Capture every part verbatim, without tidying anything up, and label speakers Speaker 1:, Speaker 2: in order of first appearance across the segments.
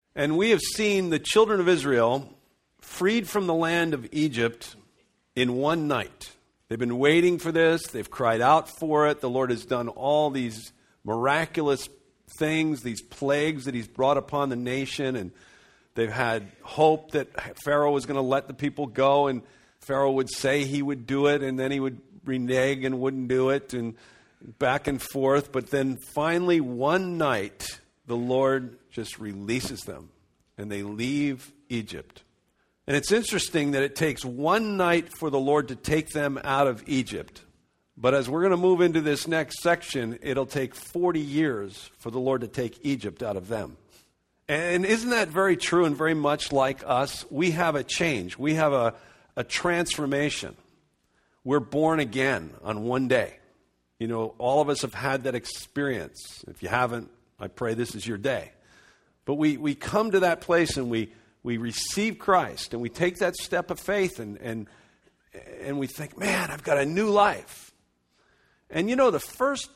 Speaker 1: And we have seen the children of Israel freed from the land of Egypt in one night. They've been waiting for this. They've cried out for it. The Lord has done all these miraculous things, these plagues that he's brought upon the nation. And they've had hope that Pharaoh was going to let the people go. And Pharaoh would say he would do it, and then he would renege and wouldn't do it, and back and forth. But then finally one night, the Lord just releases them, and they leave Egypt. And it's interesting that it takes one night for the Lord to take them out of Egypt. But as we're going to move into this next section, it'll take forty years for the Lord to take Egypt out of them. And isn't that very true and very much like us? We have a change. We have a, a transformation. We're born again on one day. You know, all of us have had that experience. If you haven't, I pray this is your day. But we, we come to that place and we, we receive Christ and we take that step of faith and, and, and we think, man, I've got a new life. And you know, the first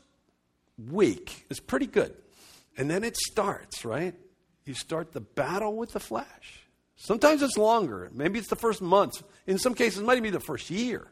Speaker 1: week is pretty good. And then it starts, right? You start the battle with the flesh. Sometimes it's longer. Maybe it's the first month. In some cases, it might be the first year.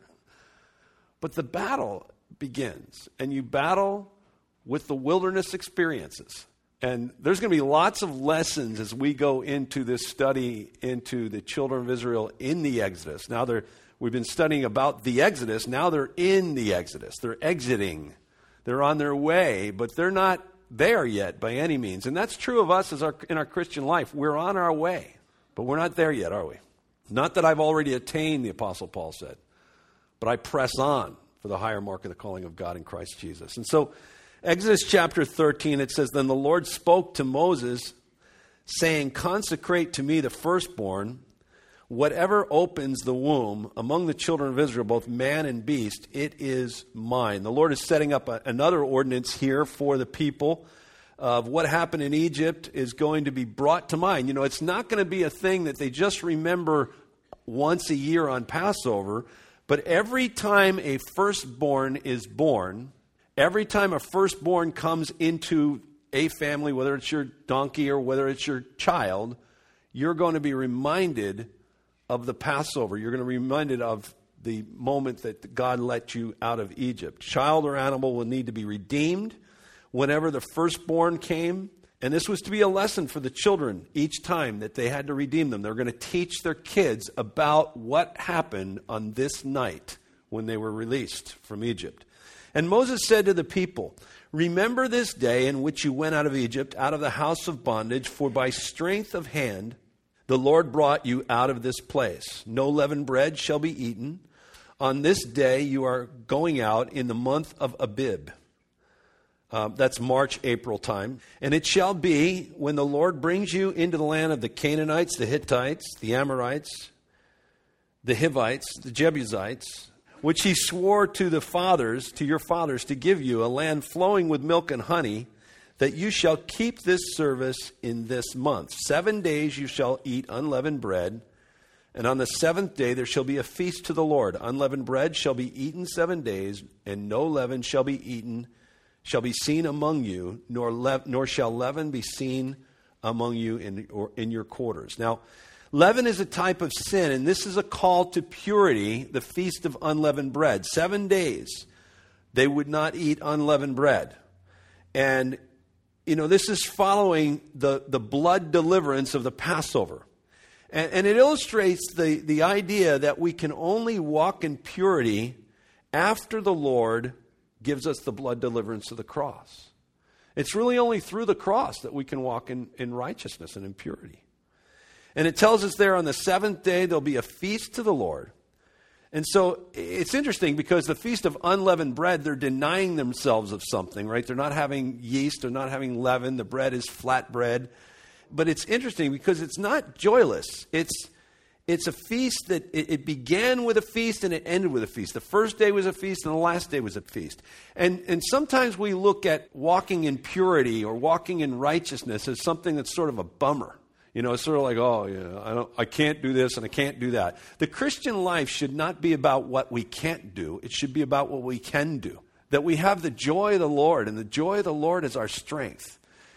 Speaker 1: But the battle begins, and you battle with the wilderness experiences. And there's going to be lots of lessons as we go into this study into the children of Israel in the Exodus. Now they're we've been studying about the Exodus. Now they're in the Exodus. They're exiting. They're on their way, but they're not there yet by any means. And that's true of us as our, in our Christian life. We're on our way, but we're not there yet, are we? Not that I've already attained, the Apostle Paul said, but I press on for the higher mark of the calling of God in Christ Jesus. And so Exodus chapter thirteen, it says, Then the Lord spoke to Moses, saying, Consecrate to me the firstborn, whatever opens the womb among the children of Israel, both man and beast, it is mine. The Lord is setting up a, another ordinance here for the people of what happened in Egypt is going to be brought to mind. You know, it's not going to be a thing that they just remember once a year on Passover, but every time a firstborn is born, every time a firstborn comes into a family, whether it's your donkey or whether it's your child, you're going to be reminded of the Passover. You're going to be reminded of the moment that God let you out of Egypt. Child or animal will need to be redeemed whenever the firstborn came. And this was to be a lesson for the children each time that they had to redeem them. They're going to teach their kids about what happened on this night when they were released from Egypt. And Moses said to the people, Remember this day in which you went out of Egypt, out of the house of bondage, for by strength of hand the Lord brought you out of this place. No leavened bread shall be eaten. On this day you are going out in the month of Abib. Uh, that's March, April time. And it shall be when the Lord brings you into the land of the Canaanites, the Hittites, the Amorites, the Hivites, the Jebusites, which he swore to the fathers, to your fathers, to give you, a land flowing with milk and honey, that you shall keep this service in this month. Seven days you shall eat unleavened bread, and on the seventh day there shall be a feast to the Lord. Unleavened bread shall be eaten seven days, and no leaven shall be eaten shall be seen among you, nor le- nor shall leaven be seen among you in, or in your quarters. Now, leaven is a type of sin, and this is a call to purity, the Feast of Unleavened Bread. Seven days they would not eat unleavened bread. And, you know, this is following the, the blood deliverance of the Passover. And, and it illustrates the, the idea that we can only walk in purity after the Lord gives us the blood deliverance of the cross. It's really only through the cross that we can walk in, in righteousness and in purity. And it tells us there on the seventh day there'll be a feast to the Lord. And so it's interesting because the Feast of Unleavened Bread, they're denying themselves of something, right? They're not having yeast, they're not having leaven, the bread is flat bread. But it's interesting because it's not joyless. It's It's a feast that it, it began with a feast and it ended with a feast. The first day was a feast and the last day was a feast. And and sometimes we look at walking in purity or walking in righteousness as something that's sort of a bummer. You know, it's sort of like, oh, yeah, I don't, I can't do this and I can't do that. The Christian life should not be about what we can't do. It should be about what we can do. That we have the joy of the Lord, and the joy of the Lord is our strength.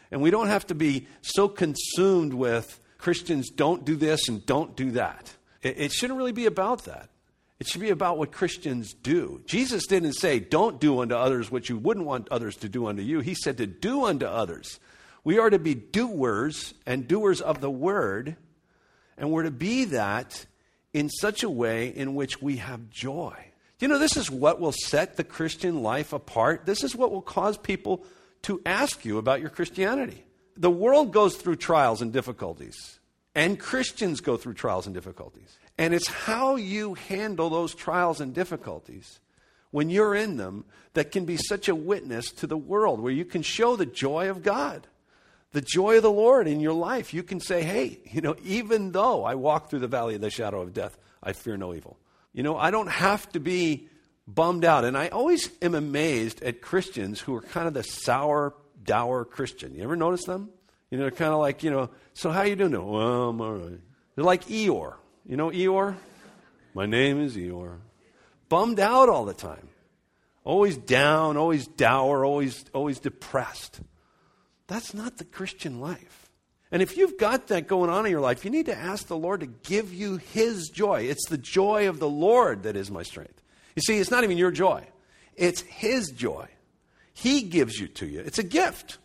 Speaker 1: And we don't have to be so consumed with Christians don't do this and don't do that. It, it shouldn't really be about that. It should be about what Christians do. Jesus didn't say, don't do unto others what you wouldn't want others to do unto you. He said to do unto others. We are to be doers and doers of the word, and we're to be that in such a way in which we have joy. You know, this is what will set the Christian life apart. This is what will cause people to ask you about your Christianity. The world goes through trials and difficulties, and Christians go through trials and difficulties. And it's how you handle those trials and difficulties when you're in them that can be such a witness to the world, where you can show the joy of God, the joy of the Lord in your life. You can say, hey, you know, even though I walk through the valley of the shadow of death, I fear no evil. You know, I don't have to be bummed out. And I always am amazed at Christians who are kind of the sour, dour Christian. You ever notice them? You know, they're kind of like, you know, so how you doing? Well, I'm all right. They're like Eeyore. You know Eeyore? My name is Eeyore. Bummed out all the time. Always down, always dour, always, always depressed. That's not the Christian life. And if you've got that going on in your life, you need to ask the Lord to give you His joy. It's the joy of the Lord that is my strength. You see, it's not even your joy. It's His joy. He gives you to you. It's a gift.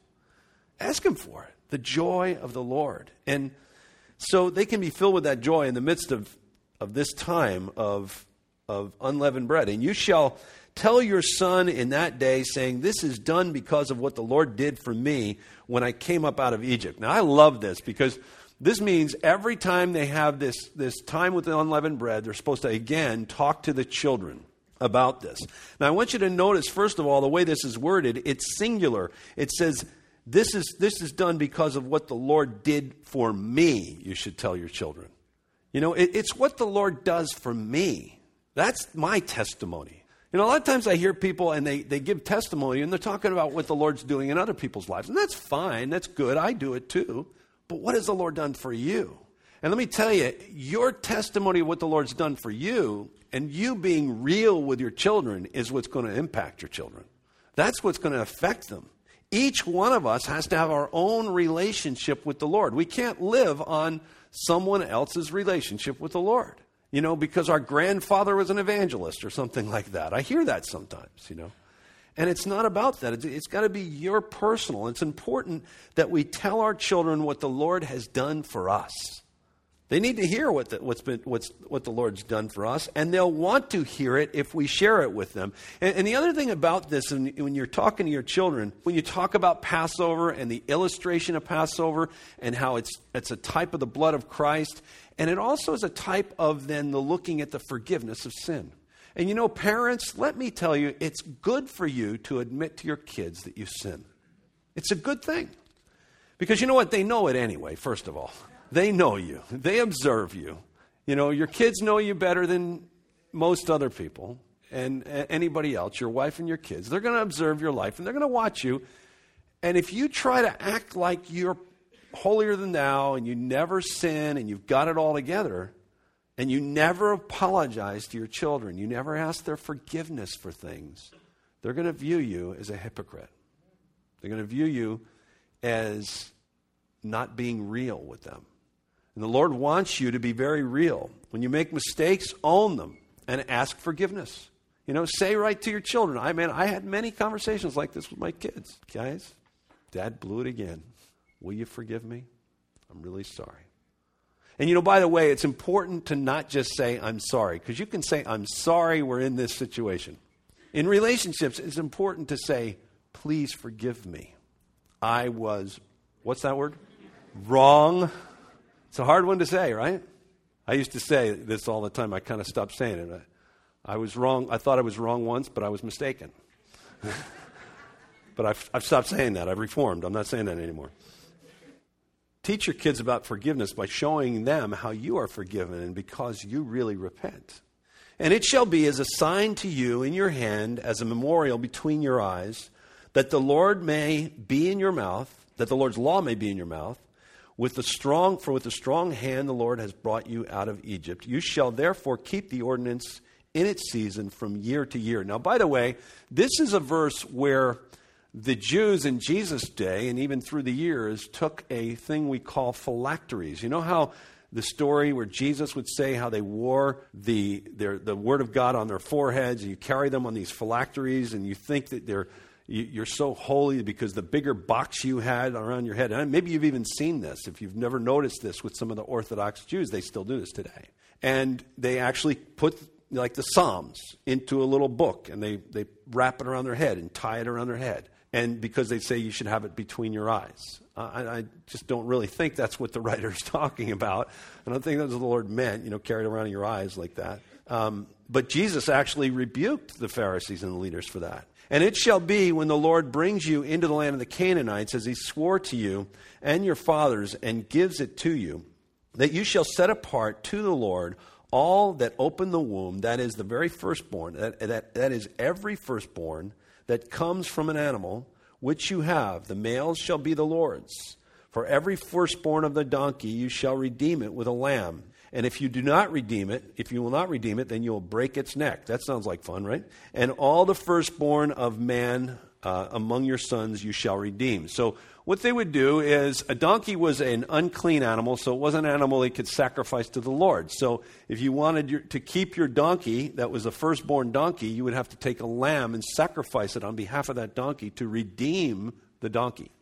Speaker 1: Ask Him for it. The joy of the Lord. And so they can be filled with that joy in the midst of, of this time of, of unleavened bread. And you shall tell your son in that day, saying, this is done because of what the Lord did for me when I came up out of Egypt. Now, I love this because this means every time they have this, this time with the unleavened bread, they're supposed to, again, talk to the children about this. Now, I want you to notice, first of all, the way this is worded, it's singular. It says, This is this is done because of what the Lord did for me, you should tell your children. You know, it, it's what the Lord does for me. That's my testimony. You know, a lot of times I hear people and they, they give testimony and they're talking about what the Lord's doing in other people's lives. And that's fine. That's good. I do it too. But what has the Lord done for you? And let me tell you, your testimony of what the Lord's done for you and you being real with your children is what's going to impact your children. That's what's going to affect them. Each one of us has to have our own relationship with the Lord. We can't live on someone else's relationship with the Lord, you know, because our grandfather was an evangelist or something like that. I hear that sometimes, you know. And it's not about that. It's, it's got to be your personal. It's important that we tell our children what the Lord has done for us. They need to hear what the, what's been, what's, what the Lord's done for us, and they'll want to hear it if we share it with them. And, and the other thing about this, when, when you're talking to your children, when you talk about Passover and the illustration of Passover and how it's, it's a type of the blood of Christ, and it also is a type of then the looking at the forgiveness of sin. And you know, parents, let me tell you, it's good for you to admit to your kids that you sin. It's a good thing. Because you know what? They know it anyway, first of all. They know you. They observe you. You know, your kids know you better than most other people and anybody else, your wife and your kids. They're going to observe your life and they're going to watch you. And if you try to act like you're holier than thou and you never sin and you've got it all together and you never apologize to your children, you never ask their forgiveness for things, they're going to view you as a hypocrite. They're going to view you as not being real with them. And the Lord wants you to be very real. When you make mistakes, own them and ask forgiveness. You know, say right to your children. I mean, I had many conversations like this with my kids. Guys, Dad blew it again. Will you forgive me? I'm really sorry. And you know, by the way, it's important to not just say, I'm sorry, because you can say, I'm sorry we're in this situation. In relationships, it's important to say, please forgive me. I was, what's that word? Wrong. It's a hard one to say, right? I used to say this all the time. I kind of stopped saying it. I, I was wrong. I thought I was wrong once, but I was mistaken. But I've, I've stopped saying that. I've reformed. I'm not saying that anymore. Teach your kids about forgiveness by showing them how you are forgiven and because you really repent. And it shall be as a sign to you in your hand, as a memorial between your eyes, that the Lord may be in your mouth, that the Lord's law may be in your mouth. With the strong, for with a strong hand the Lord has brought you out of Egypt. You shall therefore keep the ordinance in its season from year to year. Now, by the way, this is a verse where the Jews in Jesus' day, and even through the years, took a thing we call phylacteries. You know how the story where Jesus would say how they wore the their, the Word of God on their foreheads, and you carry them on these phylacteries, and you think that they're you, you're so holy because the bigger box you had around your head. And maybe you've even seen this. If you've never noticed this with some of the Orthodox Jews, they still do this today. And they actually put like the Psalms into a little book, and they, they wrap it around their head and tie it around their head. And because they say you should have it between your eyes. Uh, I, I just don't really think that's what the writer's talking about. I don't think that's what the Lord meant, you know, carried around in your eyes like that. Um, but Jesus actually rebuked the Pharisees and the leaders for that. And it shall be when the Lord brings you into the land of the Canaanites, as he swore to you and your fathers, and gives it to you, that you shall set apart to the Lord all that open the womb, that is the very firstborn, that, that, that is every firstborn that comes from an animal, which you have. The males shall be the Lord's. For every firstborn of the donkey you shall redeem it with a lamb. And if you do not redeem it, if you will not redeem it, then you will break its neck. That sounds like fun, right? And all the firstborn of man uh, among your sons you shall redeem. So what they would do is, a donkey was an unclean animal, so it wasn't an animal they could sacrifice to the Lord. So if you wanted your, to keep your donkey, that was a firstborn donkey, you would have to take a lamb and sacrifice it on behalf of that donkey to redeem the donkey.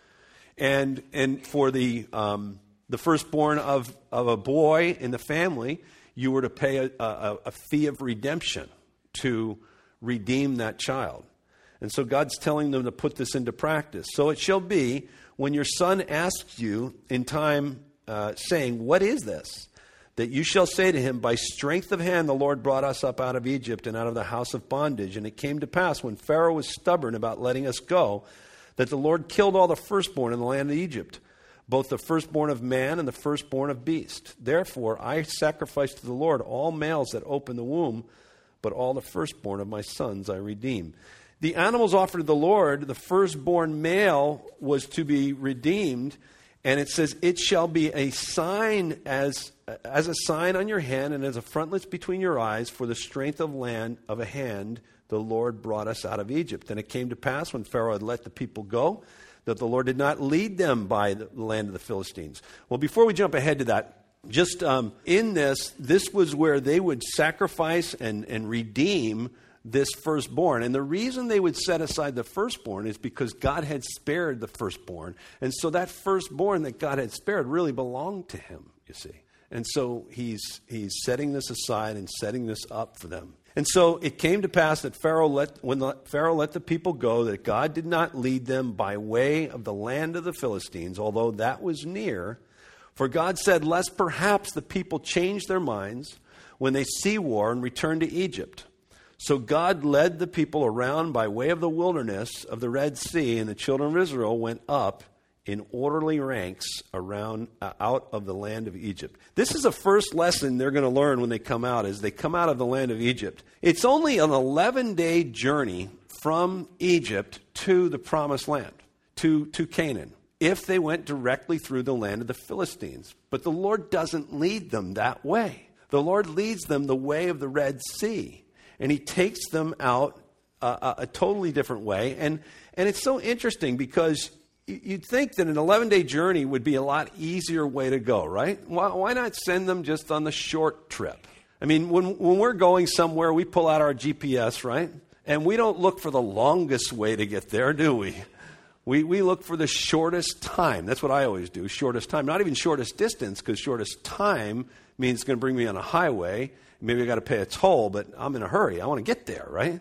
Speaker 1: And and for the um, the firstborn of, of a boy in the family, you were to pay a, a, a fee of redemption to redeem that child. And so God's telling them to put this into practice. So it shall be, when your son asks you in time, uh, saying, what is this? That you shall say to him, by strength of hand the Lord brought us up out of Egypt and out of the house of bondage. And it came to pass, when Pharaoh was stubborn about letting us go, that the Lord killed all the firstborn in the land of Egypt, both the firstborn of man and the firstborn of beast. Therefore I sacrifice to the Lord all males that open the womb, but all the firstborn of my sons I redeem. The animals offered to the Lord, the firstborn male was to be redeemed, and it says, it shall be a sign as, as a sign on your hand and as a frontlets between your eyes, for the strength of land of a hand the Lord brought us out of Egypt. And it came to pass, when Pharaoh had let the people go, that the Lord did not lead them by the land of the Philistines. Well, before we jump ahead to that, just um, in this, this was where they would sacrifice and, and redeem this firstborn. And the reason they would set aside the firstborn is because God had spared the firstborn. And so that firstborn that God had spared really belonged to him, you see. And so he's he's setting this aside and setting this up for them. And so it came to pass that Pharaoh let when the, Pharaoh let the people go, that God did not lead them by way of the land of the Philistines, although that was near. For God said, lest perhaps the people change their minds when they see war and return to Egypt. So God led the people around by way of the wilderness of the Red Sea, and the children of Israel went up in orderly ranks around uh, out of the land of Egypt. This is the first lesson they're going to learn when they come out, as they come out of the land of Egypt. It's only an eleven-day journey from Egypt to the promised land, to, to Canaan, if they went directly through the land of the Philistines. But the Lord doesn't lead them that way. The Lord leads them the way of the Red Sea. And he takes them out uh, a, a totally different way. And, and it's so interesting because you'd think that an eleven-day journey would be a lot easier way to go, right? Why, why not send them just on the short trip? I mean, when, when we're going somewhere, we pull out our G P S, right? And we don't look for the longest way to get there, do we? We, we look for the shortest time. That's what I always do, shortest time. Not even shortest distance, because shortest time means it's going to bring me on a highway. Maybe I got to pay a toll, but I'm in a hurry. I want to get there, right?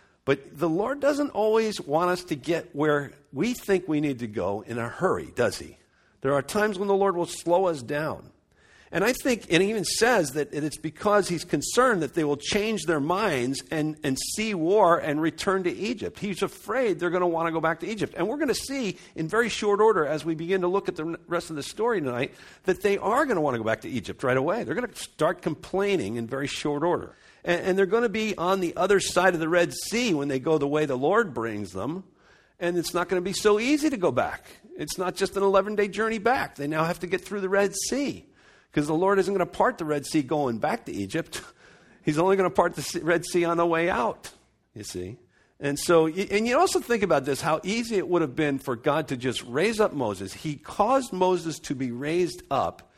Speaker 1: But the Lord doesn't always want us to get where we think we need to go in a hurry, does he? There are times when the Lord will slow us down. And I think it even says that it's because he's concerned that they will change their minds and, and see war and return to Egypt. He's afraid they're going to want to go back to Egypt. And we're going to see in very short order, as we begin to look at the rest of the story tonight, that they are going to want to go back to Egypt right away. They're going to start complaining in very short order. And, and they're going to be on the other side of the Red Sea when they go the way the Lord brings them. And it's not going to be so easy to go back. It's not just an eleven-day journey back. They now have to get through the Red Sea. Because the Lord isn't going to part the Red Sea going back to Egypt. He's only going to part the Red Sea on the way out, you see. And so, and you also think about this, how easy it would have been for God to just raise up Moses. He caused Moses to be raised up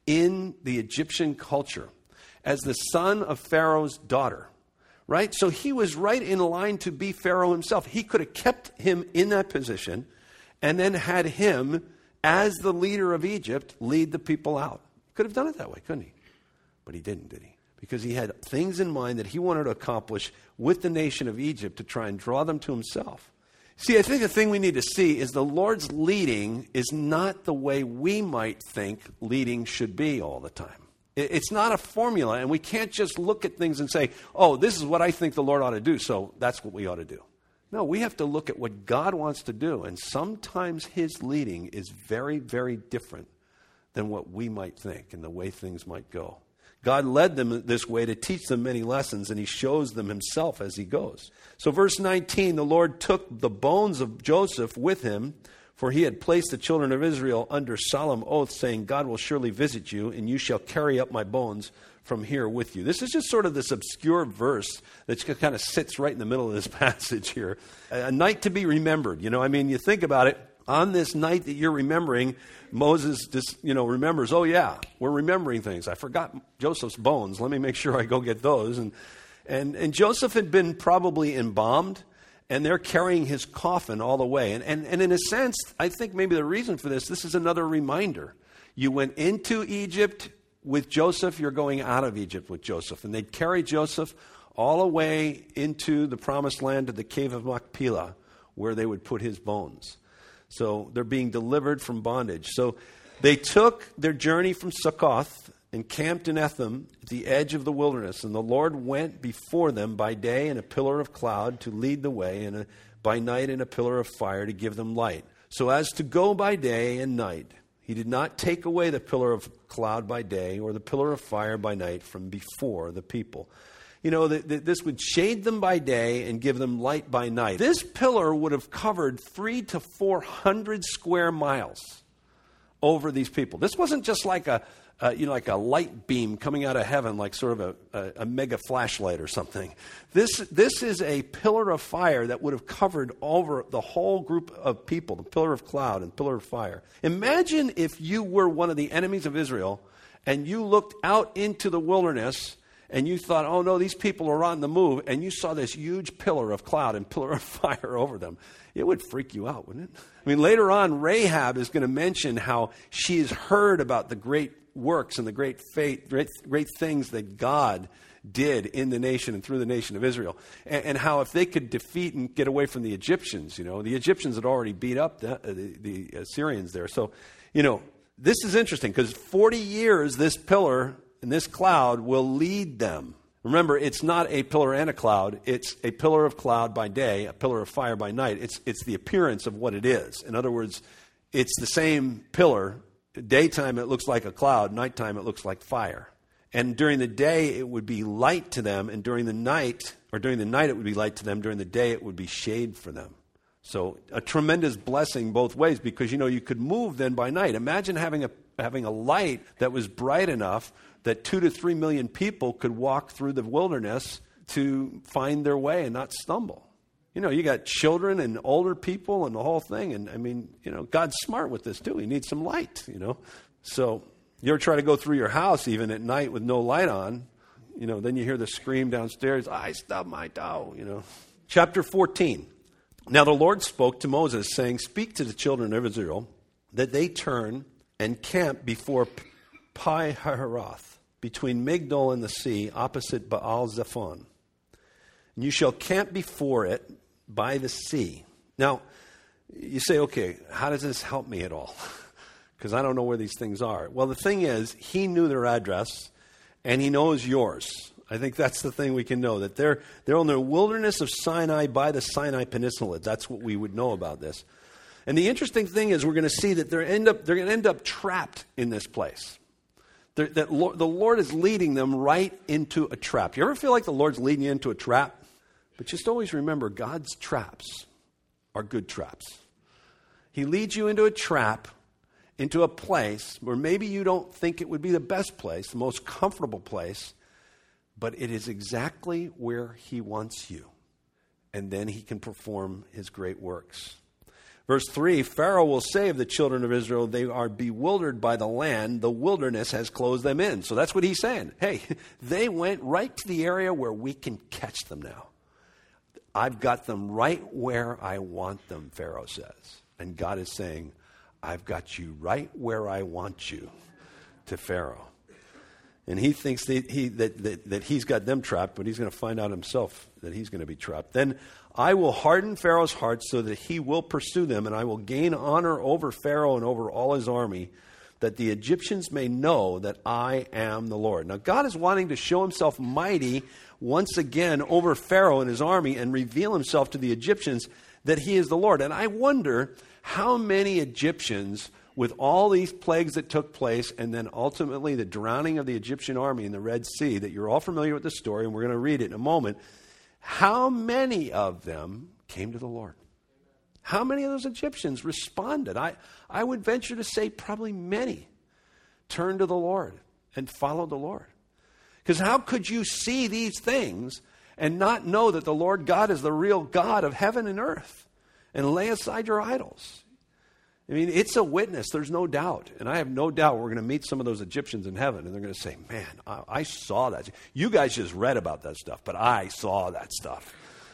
Speaker 1: in the Egyptian culture as the son of Pharaoh's daughter, right? So he was right in line to be Pharaoh himself. He could have kept him in that position and then had him, as the leader of Egypt, lead the people out. Could have done it that way, couldn't he? But he didn't, did he? Because he had things in mind that he wanted to accomplish with the nation of Egypt to try and draw them to himself. See, I think the thing we need to see is the Lord's leading is not the way we might think leading should be all the time. It's not a formula, and we can't just look at things and say, oh, this is what I think the Lord ought to do, so that's what we ought to do. No, we have to look at what God wants to do, and sometimes his leading is very, very different than what we might think and the way things might go. God led them this way to teach them many lessons, and he shows them himself as he goes. So verse nineteen, the Lord took the bones of Joseph with him, for he had placed the children of Israel under solemn oath, saying, God will surely visit you, and you shall carry up my bones from here with you. This is just sort of this obscure verse that kind of sits right in the middle of this passage here. A night to be remembered. You know, I mean, you think about it. On this night that you're remembering, Moses just, you know, remembers, oh yeah, we're remembering things. I forgot Joseph's bones. Let me make sure I go get those. And and and Joseph had been probably embalmed, and they're carrying his coffin all the way. And, and, and in a sense, I think maybe the reason for this, this is another reminder. You went into Egypt with Joseph, you're going out of Egypt with Joseph. And they'd carry Joseph all the way into the promised land to the cave of Machpelah, where they would put his bones. So they're being delivered from bondage. So they took their journey from Succoth and camped in Etham at the edge of the wilderness. And the Lord went before them by day in a pillar of cloud to lead the way, and a, by night in a pillar of fire to give them light, so as to go by day and night. He did not take away the pillar of cloud by day or the pillar of fire by night from before the people. You know, the, the, this would shade them by day and give them light by night. This pillar would have covered three to four hundred square miles over these people. This wasn't just like a, uh, you know, like a light beam coming out of heaven, like sort of a, a, a mega flashlight or something. This, this is a pillar of fire that would have covered over the whole group of people, the pillar of cloud and pillar of fire. Imagine if you were one of the enemies of Israel and you looked out into the wilderness and you thought, oh no, these people are on the move, and you saw this huge pillar of cloud and pillar of fire over them. It would freak you out, wouldn't it? I mean, later on, Rahab is going to mention how she's heard about the great works and the great faith, great, great things that God did in the nation and through the nation of Israel. And, and how if they could defeat and get away from the Egyptians, you know, the Egyptians had already beat up the, the, the Assyrians there. So, you know, this is interesting because forty years this pillar and this cloud will lead them. Remember, it's not a pillar and a cloud. It's a pillar of cloud by day, a pillar of fire by night. It's, it's the appearance of what it is. In other words, it's the same pillar. Daytime it looks like a cloud. Nighttime it looks like fire. And during the day it would be light to them, and during the night, or during the night it would be light to them. During the day it would be shade for them. So a tremendous blessing both ways, because, you know, you could move then by night. Imagine having a having a light that was bright enough that two to three million people could walk through the wilderness to find their way and not stumble. You know, you got children and older people and the whole thing. And I mean, you know, God's smart with this too. He needs some light, you know. So you ever try to go through your house even at night with no light on, you know, then you hear the scream downstairs, I stubbed my toe, you know. Chapter fourteen. Now the Lord spoke to Moses, saying, speak to the children of Israel that they turn and camp before Pi-hahiroth, between Migdol and the sea, opposite Baal-zephon. And you shall camp before it by the sea. Now, you say, okay, how does this help me at all? Because I don't know where these things are. Well, the thing is, he knew their address, and he knows yours. I think that's the thing we can know, that they're, they're on the wilderness of Sinai by the Sinai Peninsula. That's what we would know about this. And the interesting thing is we're going to see that they're, end up, they're going to end up trapped in this place. They're, that Lord, the Lord is leading them right into a trap. You ever feel like the Lord's leading you into a trap? But just always remember, God's traps are good traps. He leads you into a trap, into a place where maybe you don't think it would be the best place, the most comfortable place, but it is exactly where he wants you. and then he can perform his great works. Verse three, Pharaoh will say of the children of Israel, they are bewildered by the land. The wilderness has closed them in. So that's what he's saying. Hey, they went right to the area where we can catch them now. I've got them right where I want them, Pharaoh says. And God is saying, I've got you right where I want you, to Pharaoh. And he thinks that, he, that, that, that he's got them trapped, but he's going to find out himself that he's going to be trapped. Then I will harden Pharaoh's heart so that he will pursue them, and I will gain honor over Pharaoh and over all his army, that the Egyptians may know that I am the Lord. Now, God is wanting to show himself mighty once again over Pharaoh and his army and reveal himself to the Egyptians that he is the Lord. And I wonder how many Egyptians, with all these plagues that took place and then ultimately the drowning of the Egyptian army in the Red Sea, that you're all familiar with the story, and we're going to read it in a moment, how many of them came to the Lord? How many of those Egyptians responded? I, I would venture to say probably many turned to the Lord and followed the Lord. Because how could you see these things and not know that the Lord God is the real God of heaven and earth and lay aside your idols? I mean, it's a witness. There's no doubt. And I have no doubt we're going to meet some of those Egyptians in heaven, and they're going to say, man, I, I saw that. You guys just read about that stuff, but I saw that stuff.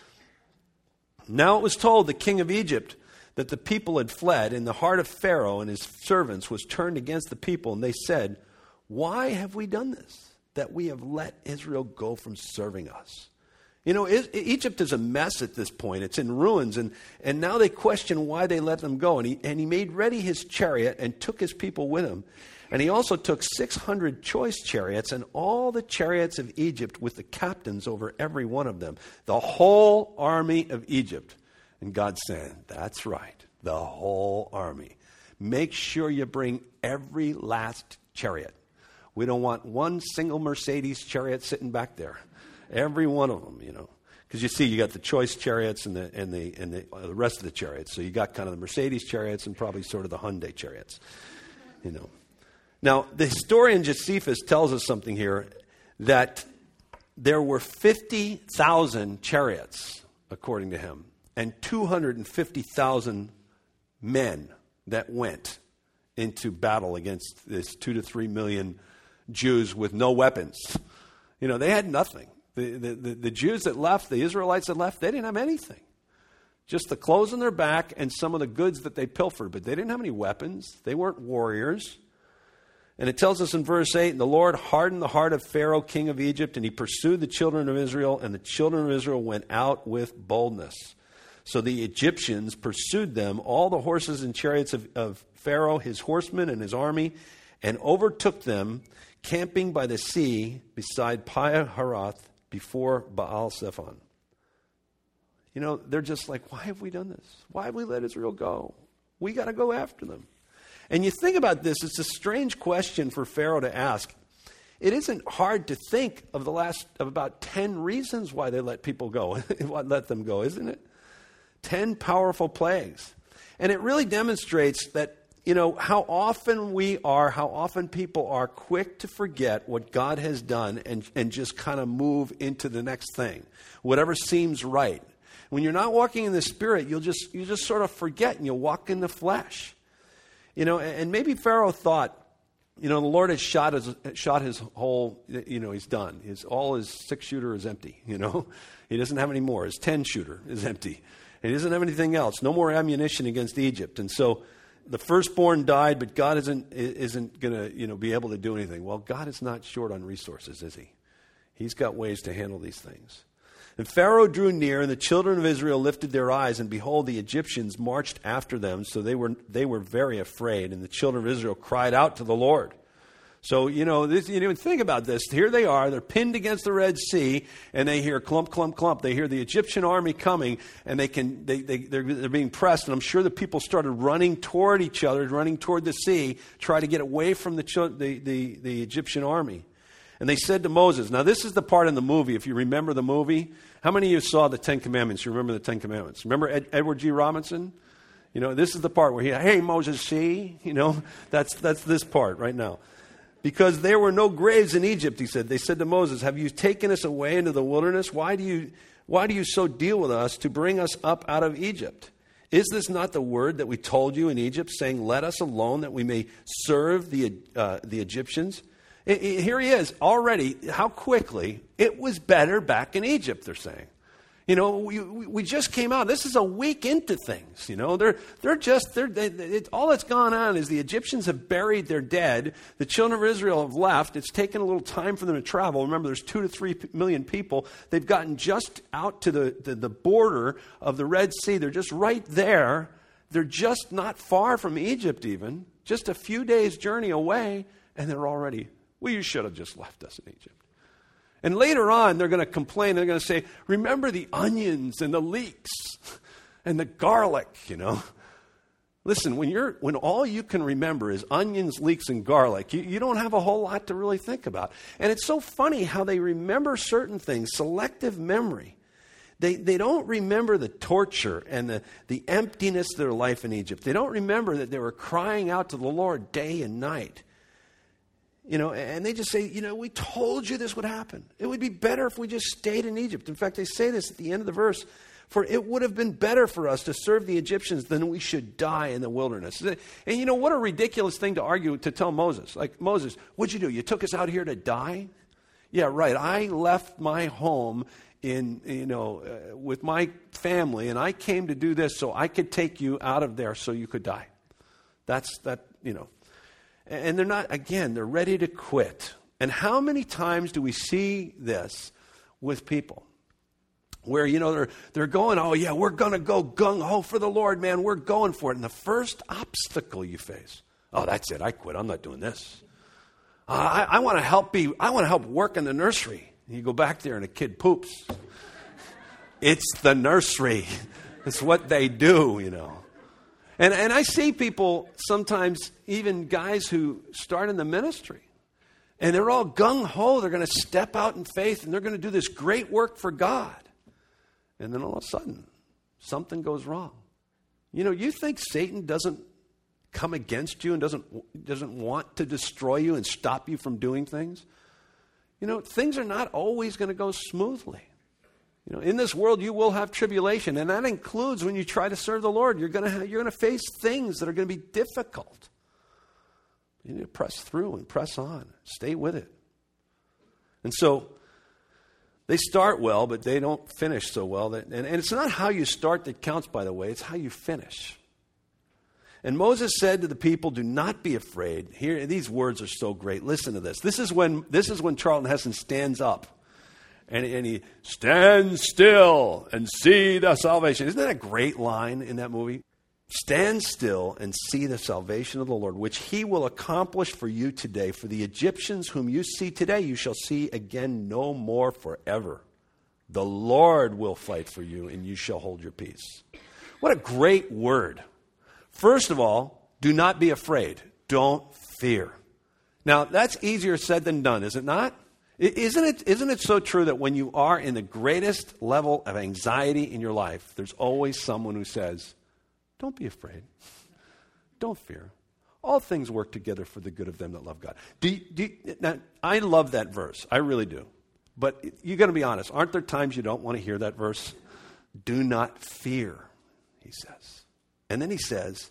Speaker 1: Now it was told the king of Egypt that the people had fled, and the heart of Pharaoh and his servants was turned against the people, and they said, why have we done this, that we have let Israel go from serving us? You know, Egypt is a mess at this point. It's in ruins, and, and now they question why they let them go. And he, and he made ready his chariot and took his people with him. And he also took six hundred choice chariots and all the chariots of Egypt with the captains over every one of them. The whole army of Egypt. And God said, that's right, the whole army. Make sure you bring every last chariot. We don't want one single Mercedes chariot sitting back there. Every one of them, you know. Because you see, you got the choice chariots and the and the and the, uh, the rest of the chariots. So you got kind of the Mercedes chariots and probably sort of the Hyundai chariots, you know. Now, the historian Josephus tells us something here, that there were fifty thousand chariots, according to him, and two hundred fifty thousand men that went into battle against this two to three million Jews with no weapons. You know, they had nothing. The, the, the, the Jews that left, the Israelites that left, they didn't have anything. Just the clothes on their back and some of the goods that they pilfered. But they didn't have any weapons. They weren't warriors. And it tells us in verse eight, and the Lord hardened the heart of Pharaoh, king of Egypt, and he pursued the children of Israel, and the children of Israel went out with boldness. So the Egyptians pursued them, all the horses and chariots of, of Pharaoh, his horsemen and his army, and overtook them, camping by the sea beside Pi-hahiroth, before Baal-zephon. You know, they're just like, why have we done this? Why have we let Israel go? We got to go after them. And you think about this, it's a strange question for Pharaoh to ask. It isn't hard to think of the last, of about ten reasons why they let people go, let them go, isn't it? Ten powerful plagues. And it really demonstrates that, you know, how often we are, how often people are quick to forget what God has done and, and just kind of move into the next thing, whatever seems right. When you're not walking in the Spirit, you'll just you just sort of forget and you'll walk in the flesh. You know, and, and maybe Pharaoh thought, you know, the Lord has shot his, shot his whole, you know, he's done. His, all his six-shooter is empty, you know. He doesn't have any more. His ten-shooter is empty. And he doesn't have anything else. No more ammunition against Egypt. And so the firstborn died, but God isn't isn't going to, you know, be able to do anything. Well, God is not short on resources, is he? He's got ways to handle these things. And Pharaoh drew near, and the children of Israel lifted their eyes, and behold, the Egyptians marched after them. So they were they were very afraid, and the children of Israel cried out to the Lord. So, you know, this, you know, think about this. Here they are. They're pinned against the Red Sea, and they hear clump, clump, clump. They hear the Egyptian army coming, and they can, they, they, they're, they're being pressed. And I'm sure the people started running toward each other, running toward the sea, try to get away from the, the, the, the Egyptian army. And they said to Moses, now this is the part in the movie, if you remember the movie. How many of you saw the Ten Commandments? You remember the Ten Commandments? Remember Ed, Edward G. Robinson? You know, this is the part where he, hey, Moses, see? You know, that's that's this part right now. Because there were no graves in Egypt, he said. They said to Moses, have you taken us away into the wilderness? Why do you Why do you so deal with us to bring us up out of Egypt? Is this not the word that we told you in Egypt, saying, let us alone that we may serve the, uh, the Egyptians? It, it, here he is already, how quickly, it was better back in Egypt, they're saying. You know, we, we just came out. This is a week into things, you know. They're, they're just, they're, they, it, all that's gone on is the Egyptians have buried their dead. The children of Israel have left. It's taken a little time for them to travel. Remember, there's two to three million people. They've gotten just out to the, the, the border of the Red Sea. They're just right there. They're just not far from Egypt even, just a few days' journey away, and they're already, well, you should have just left us in Egypt. And later on, they're going to complain. They're going to say, remember the onions and the leeks and the garlic, you know. Listen, when you're when all you can remember is onions, leeks, and garlic, you, you don't have a whole lot to really think about. And it's so funny how they remember certain things, selective memory. They they don't remember the torture and the, the emptiness of their life in Egypt. They don't remember that they were crying out to the Lord day and night. You know, and they just say, you know, we told you this would happen. It would be better if we just stayed in Egypt. In fact, they say this at the end of the verse, for it would have been better for us to serve the Egyptians than we should die in the wilderness. And you know, what a ridiculous thing to argue, to tell Moses. Like, Moses, what'd you do? You took us out here to die? Yeah, right. I left my home in, you know, uh, with my family, and I came to do this so I could take you out of there so you could die. That's, that, you know. And they're not, again, they're ready to quit. And how many times do we see this with people? Where, you know, they're, they're going, oh, yeah, we're going to go gung-ho for the Lord, man. We're going for it. And the first obstacle you face, oh, that's it. I quit. I'm not doing this. Uh, I, I want to help be, I want to help work in the nursery. And you go back there and a kid poops. It's the nursery. It's what they do, you know. And and I see people sometimes, even guys who start in the ministry, and they're all gung-ho. They're going to step out in faith, and they're going to do this great work for God. And then all of a sudden, something goes wrong. You know, you think Satan doesn't come against you and doesn't doesn't want to destroy you and stop you from doing things? You know, things are not always going to go smoothly. You know, in this world, you will have tribulation, and that includes when you try to serve the Lord. You're going to have, you're going to face things that are going to be difficult. You need to press through and press on. Stay with it. And so they start well, but they don't finish so well. That, and, and it's not how you start that counts, by the way. It's how you finish. And Moses said to the people, do not be afraid. Here, these words are so great. Listen to this. This is when, this is when Charlton Heston stands up. And, and he stands still and see the salvation. Isn't that a great line in that movie? Stand still and see the salvation of the Lord, which he will accomplish for you today. For the Egyptians whom you see today, you shall see again no more forever. The Lord will fight for you, and you shall hold your peace. What a great word. First of all, do not be afraid. Don't fear. Now, that's easier said than done, is it not? Isn't it, isn't it so true that when you are in the greatest level of anxiety in your life, there's always someone who says, don't be afraid. Don't fear. All things work together for the good of them that love God. Do you, do you, now, I love that verse. I really do. But you got to be honest. Aren't there times you don't want to hear that verse? Do not fear, he says. And then he says,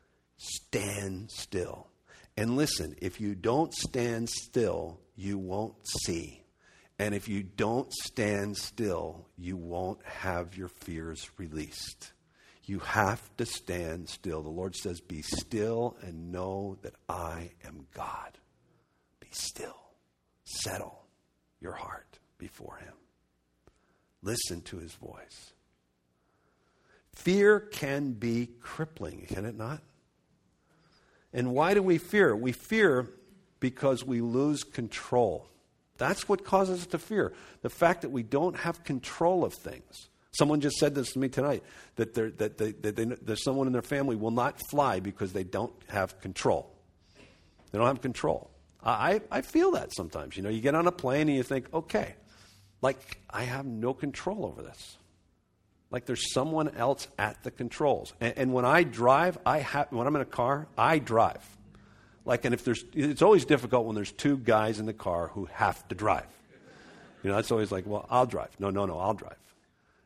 Speaker 1: stand still. And listen, if you don't stand still, you won't see. And if you don't stand still, you won't have your fears released. You have to stand still. The Lord says, be still and know that I am God. Be still. Settle your heart before him. Listen to his voice. Fear can be crippling, can it not? And why do we fear? We fear because we lose control. That's what causes us to fear. The fact that we don't have control of things. Someone just said this to me tonight, that, that, they, that they, there's someone in their family will not fly because they don't have control. They don't have control. I, I feel that sometimes. You know, you get on a plane and you think, okay, like I have no control over this. Like there's someone else at the controls. And, and when I drive, I have, when I'm in a car, I drive. Like, and if there's, it's always difficult when there's two guys in the car who have to drive. You know, it's always like, well, I'll drive. No, no, no, I'll drive.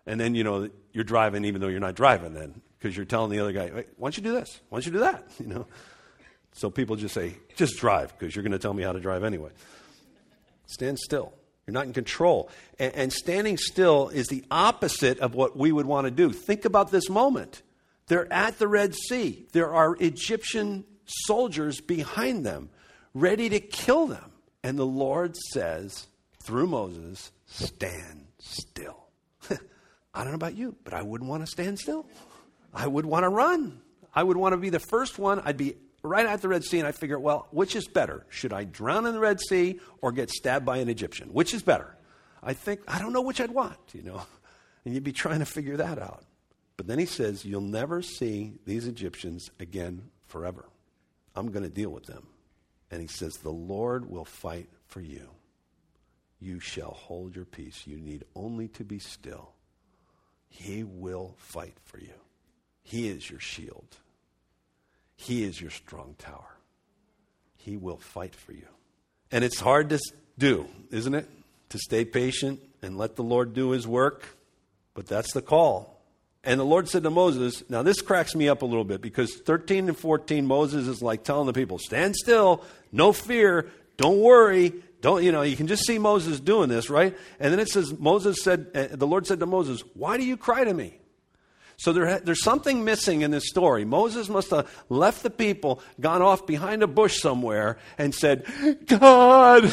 Speaker 1: And then, you know, you're driving even though you're not driving then, because you're telling the other guy, hey, why don't you do this? Why don't you do that? You know. So people just say, just drive, because you're going to tell me how to drive anyway. Stand still. You're not in control. And, and standing still is the opposite of what we would want to do. Think about this moment. They're at the Red Sea. There are Egyptian soldiers behind them, ready to kill them. And the Lord says, through Moses, stand still. I don't know about you, but I wouldn't want to stand still. I would want to run. I would want to be the first one. I'd be right at the Red Sea, and I figure, well, which is better? Should I drown in the Red Sea or get stabbed by an Egyptian? Which is better? I think, I don't know which I'd want, you know. And you'd be trying to figure that out. But then he says, you'll never see these Egyptians again forever. I'm going to deal with them. And he says, the Lord will fight for you. You shall hold your peace. You need only to be still. He will fight for you. He is your shield. He is your strong tower. He will fight for you. And it's hard to do, isn't it? To stay patient and let the Lord do his work. But that's the call. And the Lord said to Moses, now this cracks me up a little bit, because thirteen and fourteen, Moses is like telling the people, stand still, no fear, don't worry. Don't, you know, you can just see Moses doing this, right? And then it says, Moses said, uh, the Lord said to Moses, why do you cry to me? So there, there's something missing in this story. Moses must have left the people, gone off behind a bush somewhere, and said, God,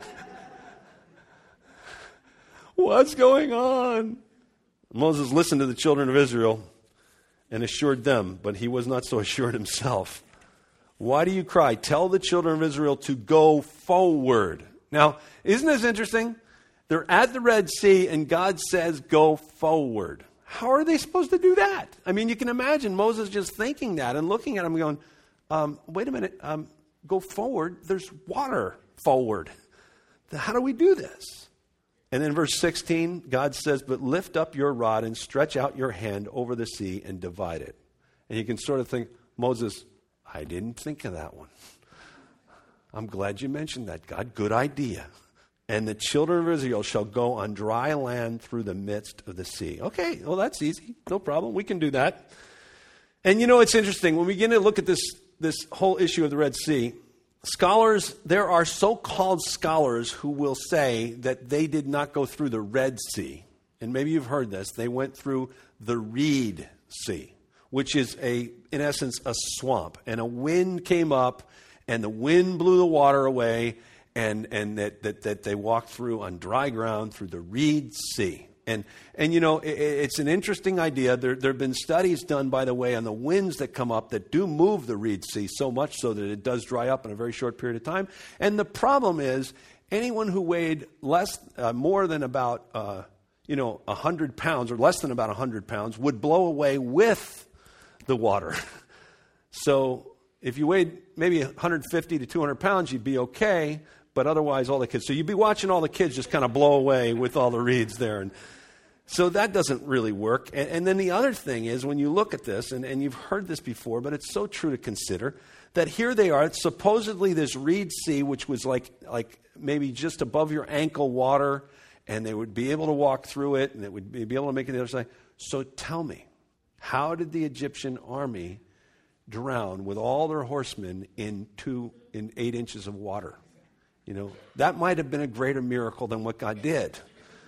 Speaker 1: what's going on? Moses listened to the children of Israel and assured them, but he was not so assured himself. Why do you cry? Tell the children of Israel to go forward. Now, isn't this interesting? They're at the Red Sea, and God says, go forward. How are they supposed to do that? I mean, you can imagine Moses just thinking that and looking at him going, um, wait a minute, um, go forward. There's water forward. How do we do this? And then verse sixteen, God says, but lift up your rod and stretch out your hand over the sea and divide it. And you can sort of think, Moses, I didn't think of that one. I'm glad you mentioned that, God. Good idea. And the children of Israel shall go on dry land through the midst of the sea. Okay, well, that's easy. No problem. We can do that. And you know, it's interesting. When we begin to look at this, this whole issue of the Red Sea, scholars, there are so-called scholars who will say that they did not go through the Red Sea. And maybe you've heard this. They went through the Reed Sea, which is, a, in essence, a swamp. And a wind came up, and the wind blew the water away, and, and that, that, that they walked through on dry ground through the Reed Sea. And, and you know, it, it's an interesting idea. There, there have been studies done, by the way, on the winds that come up that do move the Reed Sea so much so that it does dry up in a very short period of time. And the problem is, anyone who weighed less, uh, more than about, uh, you know, one hundred pounds, or less than about one hundred pounds, would blow away with the water. So if you weighed maybe one hundred fifty to two hundred pounds, you'd be okay. But otherwise, all the kids. So you'd be watching all the kids just kind of blow away with all the reeds there. And so that doesn't really work. And, and then the other thing is, when you look at this, and, and you've heard this before, but it's so true to consider, that here they are, it's supposedly this Reed Sea, which was like, like maybe just above your ankle water, and they would be able to walk through it, and it would be able to make it the other side. So tell me, how did the Egyptian army drown with all their horsemen in two, in eight inches of water? You know, that might have been a greater miracle than what God did.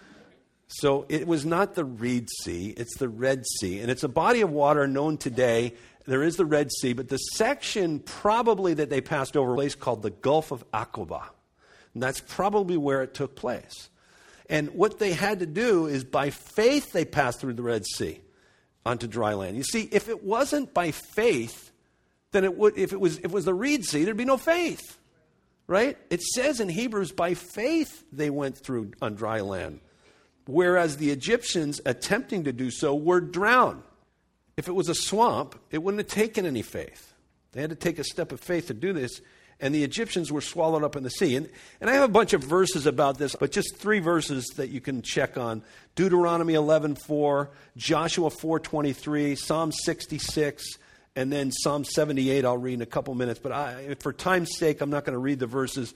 Speaker 1: So it was not the Reed Sea, it's the Red Sea. And it's a body of water known today. There is the Red Sea, but the section probably that they passed over was a place called the Gulf of Aqaba. And that's probably where it took place. And what they had to do is, by faith, they passed through the Red Sea onto dry land. You see, if it wasn't by faith, then it would, if it was, if it was the Reed Sea, there'd be no faith. Right? It says in Hebrews, by faith they went through on dry land, whereas the Egyptians attempting to do so were drowned. If it was a swamp, it wouldn't have taken any faith. They had to take a step of faith to do this, and the Egyptians were swallowed up in the sea. And, and I have a bunch of verses about this, but just three verses that you can check on. Deuteronomy eleven four, Joshua four twenty-three, Psalm sixty-six, and then Psalm seventy-eight I'll read in a couple minutes. But I, for time's sake, I'm not going to read the verses.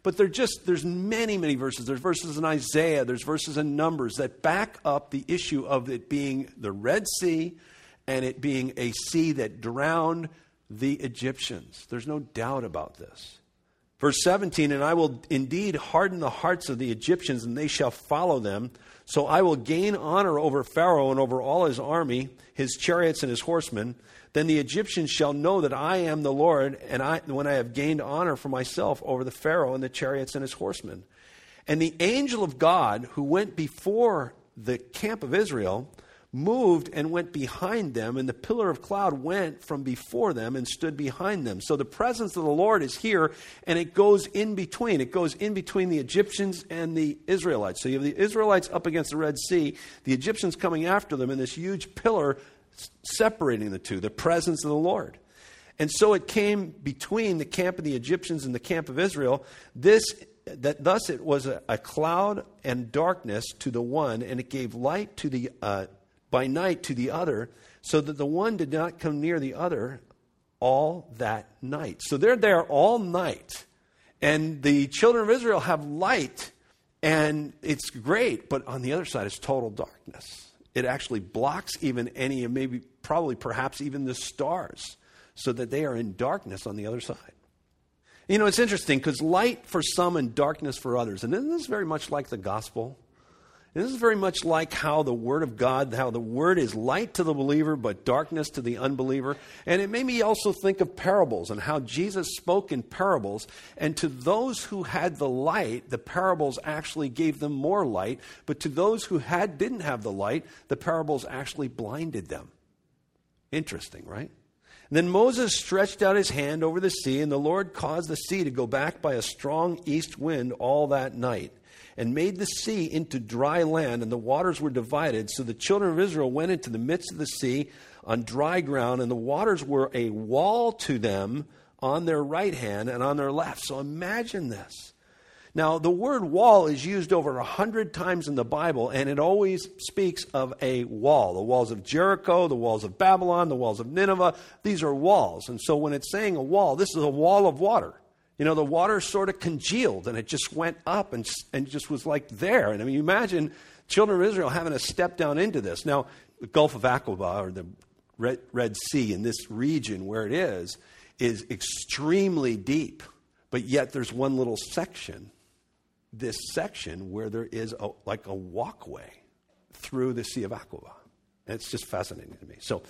Speaker 1: But they're just, there's many, many verses. There's verses in Isaiah, there's verses in Numbers that back up the issue of it being the Red Sea and it being a sea that drowned the Egyptians. There's no doubt about this. Verse seventeen, and I will indeed harden the hearts of the Egyptians, and they shall follow them. So I will gain honor over Pharaoh and over all his army, his chariots and his horsemen. Then the Egyptians shall know that I am the Lord, and I, when I have gained honor for myself over the Pharaoh and the chariots and his horsemen. And the angel of God, who went before the camp of Israel, moved and went behind them, and the pillar of cloud went from before them and stood behind them. So the presence of the Lord is here, and it goes in between. It goes in between the Egyptians and the Israelites. So you have the Israelites up against the Red Sea, the Egyptians coming after them, and this huge pillar separating the two, the presence of the Lord. And so it came between the camp of the Egyptians and the camp of Israel. This that thus it was a, a cloud and darkness to the one, and it gave light to the uh, by night to the other, so that the one did not come near the other all that night. So they're there all night, and the children of Israel have light, and it's great, but on the other side is total darkness. It actually blocks even any, and maybe, probably, perhaps even the stars, so that they are in darkness on the other side. You know, it's interesting, because light for some and darkness for others, and isn't this very much like the gospel? And this is very much like how the Word of God, how the Word is light to the believer, but darkness to the unbeliever. And it made me also think of parables and how Jesus spoke in parables. And to those who had the light, the parables actually gave them more light. But to those who had didn't have the light, the parables actually blinded them. Interesting, right? And then Moses stretched out his hand over the sea, and the Lord caused the sea to go back by a strong east wind all that night, and made the sea into dry land, and the waters were divided. So the children of Israel went into the midst of the sea on dry ground, and the waters were a wall to them on their right hand and on their left. So imagine this. Now, the word wall is used over a hundred times in the Bible, and it always speaks of a wall. The walls of Jericho, the walls of Babylon, the walls of Nineveh, these are walls. And so when it's saying a wall, this is a wall of water. You know, the water sort of congealed, and it just went up and, and just was like there. And I mean, you imagine children of Israel having to step down into this. Now, the Gulf of Aqaba, or the Red, Red Sea in this region where it is, is extremely deep. But yet there's one little section, this section where there is a, like a walkway through the Sea of Aqaba. And it's just fascinating to me. So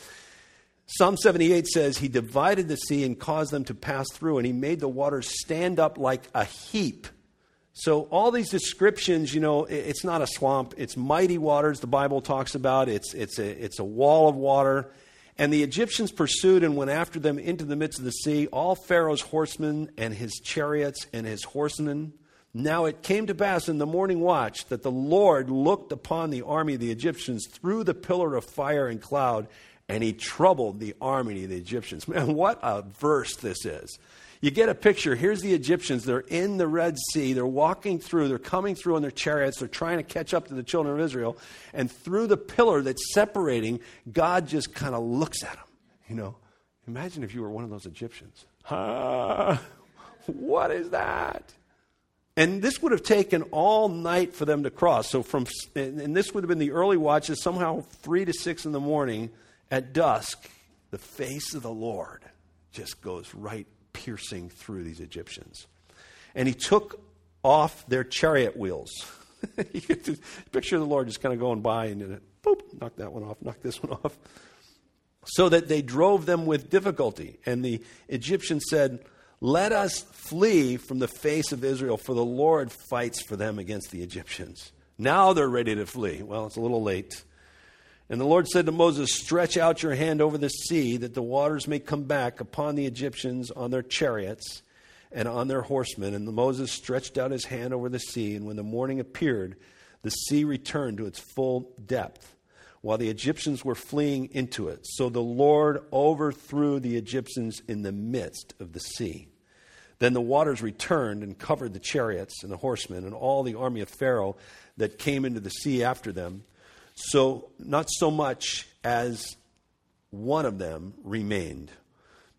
Speaker 1: Psalm seventy-eight says, he divided the sea and caused them to pass through, and he made the waters stand up like a heap. So all these descriptions, you know, it's not a swamp. It's mighty waters, the Bible talks about. It's, it's, a, it's a wall of water. And the Egyptians pursued and went after them into the midst of the sea, all Pharaoh's horsemen and his chariots and his horsemen. Now it came to pass in the morning watch that the Lord looked upon the army of the Egyptians through the pillar of fire and cloud, and he troubled the army of the Egyptians. Man, what a verse this is. You get a picture. Here's the Egyptians. They're in the Red Sea. They're walking through. They're coming through on their chariots. They're trying to catch up to the children of Israel. And through the pillar that's separating, God just kind of looks at them. You know, imagine if you were one of those Egyptians. Ah, what is that? And this would have taken all night for them to cross. So from, and this would have been the early watches, somehow three to six in the morning. At dusk, the face of the Lord just goes right piercing through these Egyptians. And he took off their chariot wheels. You get to picture the Lord just kind of going by and then, boop, knock that one off, knock this one off. So that they drove them with difficulty. And the Egyptians said, let us flee from the face of Israel, for the Lord fights for them against the Egyptians. Now they're ready to flee. Well, it's a little late. And the Lord said to Moses, stretch out your hand over the sea, that the waters may come back upon the Egyptians on their chariots and on their horsemen. And Moses stretched out his hand over the sea, and when the morning appeared, the sea returned to its full depth, while the Egyptians were fleeing into it. So the Lord overthrew the Egyptians in the midst of the sea. Then the waters returned and covered the chariots and the horsemen and all the army of Pharaoh that came into the sea after them. So not so much as one of them remained.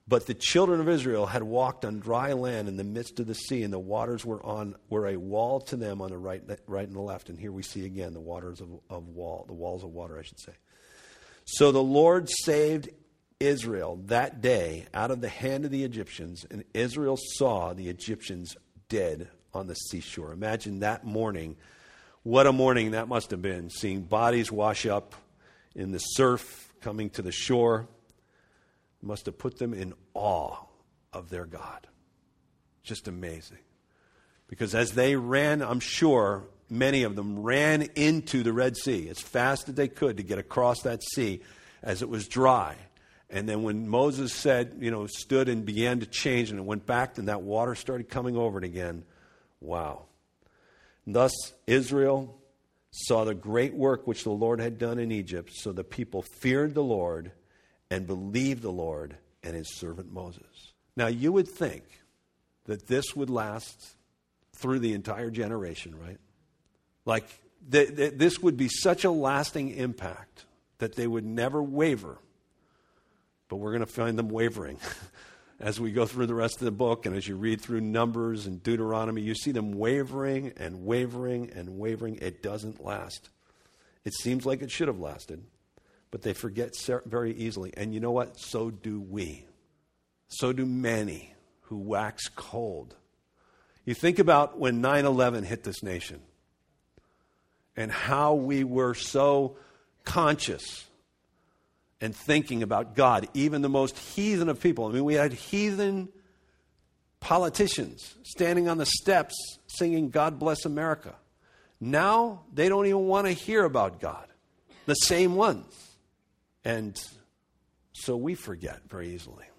Speaker 1: But the children of Israel had walked on dry land in the midst of the sea, and the waters were on were a wall to them on the right, right and the left. And here we see again the waters of, of wall, the walls of water, I should say. So the Lord saved Israel that day out of the hand of the Egyptians, and Israel saw the Egyptians dead on the seashore. Imagine that morning. What a morning that must have been, seeing bodies wash up in the surf coming to the shore. Must have put them in awe of their God. Just amazing. Because as they ran, I'm sure many of them ran into the Red Sea as fast as they could to get across that sea as it was dry. And then when Moses said, you know, stood and began to change and it went back and that water started coming over it again. Wow. Thus Israel saw the great work which the Lord had done in Egypt. So the people feared the Lord and believed the Lord and his servant Moses. Now you would think that this would last through the entire generation, right? Like th- th- this would be such a lasting impact that they would never waver. But we're going to find them wavering as we go through the rest of the book. And as you read through Numbers and Deuteronomy, you see them wavering and wavering and wavering. It doesn't last. It seems like it should have lasted. But they forget very easily. And you know what? So do we. So do many who wax cold. You think about when nine eleven hit this nation and how we were so conscious and thinking about God, even the most heathen of people. I mean, we had heathen politicians standing on the steps singing God Bless America. Now they don't even want to hear about God. The same ones. And so we forget very easily.